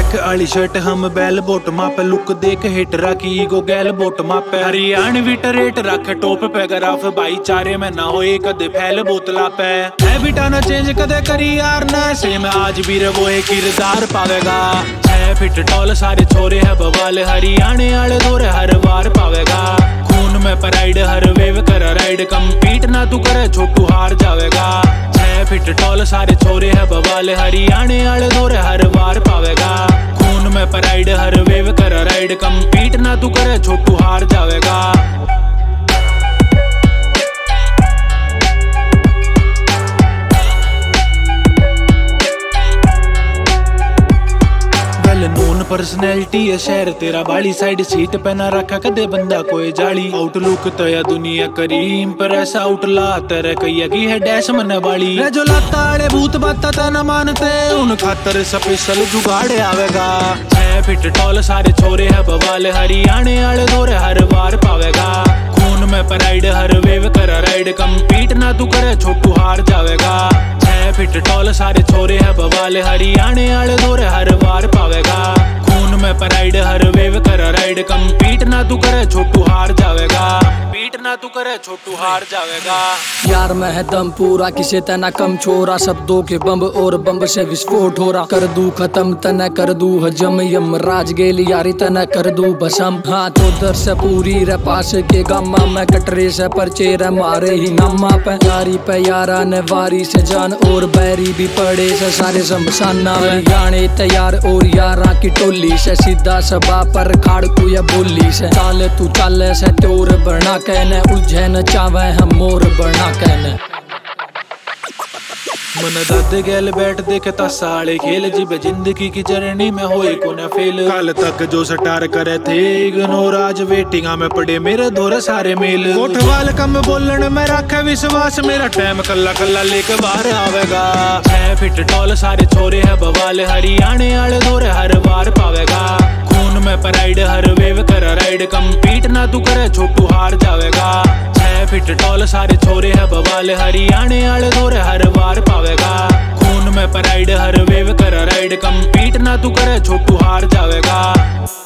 Check आली shirt हम बैल बोट मापे लुक देख हिट रखी ईगो गैल बोट मापे हरियाणवी रेट रख टॉप पे ग्राफ भाईचारे में ना होए कदे फैल बोतला पे है बिटाना चेंज कदे करी यार ना सेम आज भी वो एक किरदार पावेगा 6 फीट टॉल सारे छोरे है बवाल हरियाणे आले दौरे हर बार पावेगा खून में प्राइड हर वेव कर राइड कम्पीट ना तू करे छोटू हार जावेगा 6 फीट टॉल सारे छोरे है बवाल हरियाणे आले दौरे हर बार पावेगा खून में प्राइड हर वेव कर राइड कम्पीट ना तू करे छोटू हार जावेगा। नून पर्सनैलिटी है शहर तेरा बाली साइड सीट पे ना रखा कदे बंदा कोई जाली आउटलुक तो या दुनिया करीम पर ऐसा आउटला तेरे कैया की है डैश मन वाली जो लाता आड़े भूत बाता ता न मानते उन खातर स्पेशल जुगाड़ आवेगा 6 फीट टॉल सारे छोरे है बवाल हरियाणे आले दौरे हर बार पावेगा खून में प्राइड हर वेव कर राइड कम्पीट ना तू करे छोटू हार जावेगा 6 फीट टॉल सारे छोरे है बवाल हरियाणे आले दौरे हर बार पावेगा खून में प्राइड हर वेव कर राइड कम्पीट ना तू करे छोटू हार जावेगा पीट ना तू करे छोटू हार जावेगा। यार मैं है दम पूरा किसे तना कम छोरा शब्दों के बम और बम से विस्फोट हो रहा कर दू खत्म तना कर दू हजम यम राज गेली यारी तना कर दू बसम हाथ उधर से पूरी रे पास के गम्मा में कटरे से परचे रे मारे ही नम्मा पे यारी पे यारा ने वारी से जान और बैरी भी पड़े से सारे शमशाना हरियाणे तैयार और यारा की टोली से सीधा सभा पर खाड़ को या बोली से चाल तू चाले से तोर बना कहने उलझे न चावे हम मोर बना कहने मन दादे गैल बैठ देखता साले खेल जिबे जिंदगी की जर्नी में होए को न फेल कल तक जो सटार करे थे इग्नोर आज वेटिंगा में पड़े मेरे दौरे सारे मेल कोठवाल कम बोलन में रखे विश्वास मेरा टाइम कल्ला कल्ला लेके बाहर आवेगा 6 फीट टॉल सारे छोरे है बवाल हरियाणे आले दौरे हर बार पावेगा खून में प्राइड हर वेव कर राइड कम्पीट ना तू करे छोटू हार जावेगा 6 फीट टॉल सारे छोरे है बवाल हरियाणे आले दौरे हर बार पावेगा खून में प्राइड हर वेव कर राइड कम्पीट ना तू करे छोटू हार जावेगा।